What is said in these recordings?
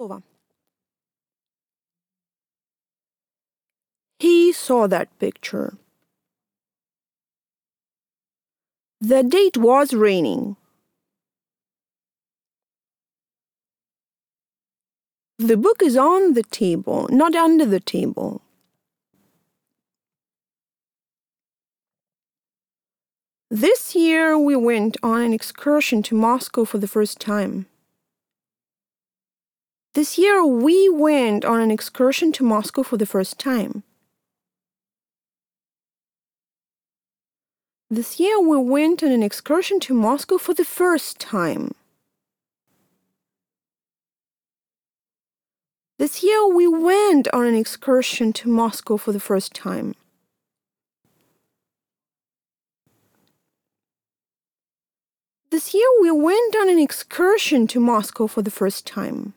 Слова. He saw that picture. The day it was raining. The book is on the table, not under the table. This year we went on an excursion to Moscow for the first time. This year we went on an excursion to Moscow for the first time. This year we went on an excursion to Moscow for the first time. This year we went on an excursion to Moscow for the first time. This year we went on an excursion to Moscow for the first time.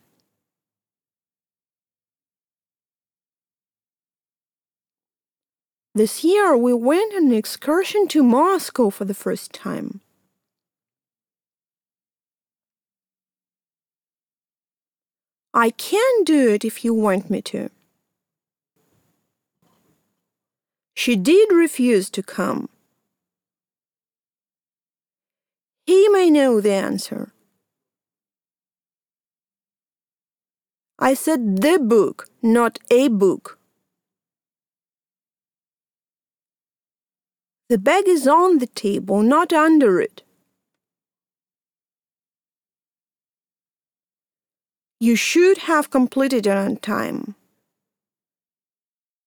This year we went on an excursion to Moscow for the first time. I can do it if you want me to. She did refuse to come. He may know the answer. I said the book, not a book. The bag is on the table, not under it. You should have completed it on time.